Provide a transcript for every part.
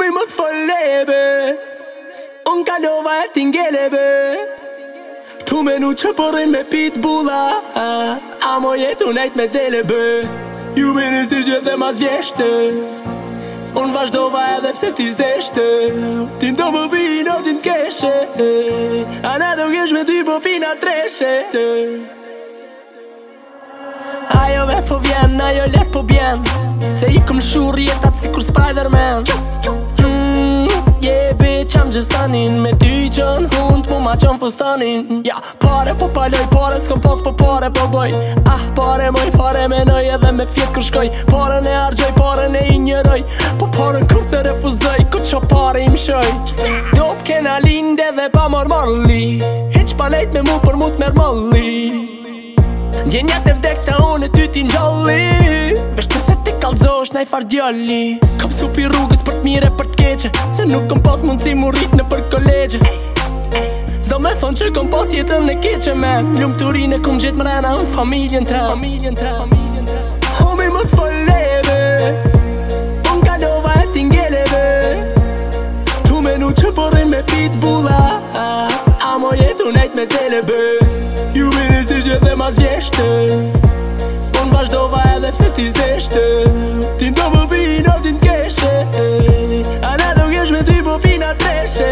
Homie mos fol lebe Unë kalova e t'ingelebe Tu menu që porrin me pitbulla A mo jetu nejt me delebe Ju meni si që dhe mas vjeshte Unë vazhdova edhe pse ti zdeshte Ti ndo më vino, ti n'keshe A ne do kesh me ty po pina treshe Ajo ve po vjen, ajo let po bjen Se i këm shur jetat si kur Spider-Man Yeah bitch, I'm just stunning Me ty qën hund, mu ma qën fustanin Ja, pare po paloj, pare s'kom pas po pare po boj Pare moj, pare menoj edhe me fjet kur shkoj Pare ne argjoj, pare ne injëroj Po pare kur se refuzoj, ku qo pare im shoj Dop kena linde dhe pa mor molli Hiq pa nejt me mu për mu t'mer molli Ndjenjat e vdekta unë e ty ti n'gjalli Vesh nëse ti kallzosh na i far djalli Kam supi rrugës për t'mire për t'keqe Se nuk kom pas mundësi mu rrit në për kolegje Zdo me thonë që kom pas jetën e keqe men Lumë të rinë e kom gjithë mrena në familjen te Homie mos fol lebe Unë kalova e t'ingelebe Tu menu që porrin me pitbulla A mo jetu nejt me telebe Ju mini si që dhe mas vjeshte Unë vazhdova edhe pse ti zdeshte Ti ndo më vino, ti n'keshe A ne do kesh me ty po pina treshe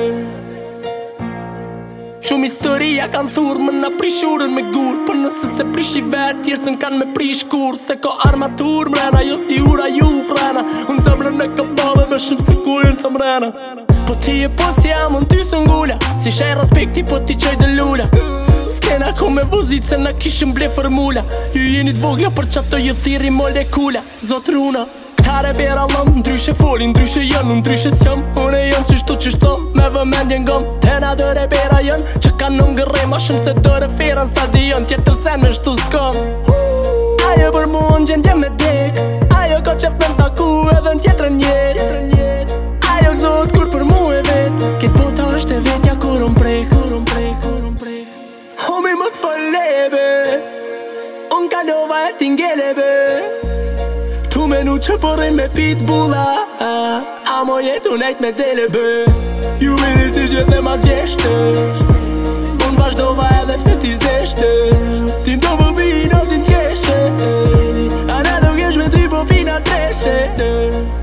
Shumë historia kanë thurë Më na prishurën me gur Për nëse se prish i verë Tjerë sën kanë me prish kur Se ko armatur mrena Jo si ura ju vrena Unë zemrën e kapale Me shumë se kurin të mrena Po ti e po si jam unë ty së ngulla Si shaj respekti po ti qoj dhe lulla S'kena ko me vozit se na kishim ble formula Ju jeni t'vogla për qato ju thiri molekula Zot runa Tare bera lëm Ndryshe folin, ndryshe janë Ndryshe s'jam Une jam qështu qështom Me vëmendjen gëm Tena dëre bera janë Që kanë në ngërrej ma shumë se dëre fera në stadion Tjetër sen me shtu s'kom Ajo për mu në gjendje me dek Ajo ko qef me m'taku edhe në tjetër njet Ajo gëzot kur për mu e vet Kit bota është e vetja kur unë prek Homie mos fol lebe Unë kalova e t'ingelebe Tu menu që porrin me pitbulla A mo jetu nejt me delebe Ju mini si që dhe mas vjeshte Unë vazhdova edhe pse ti zdeshte Ti ndo më vino, ti n'keshe A ne do kesh me ty po pina treshe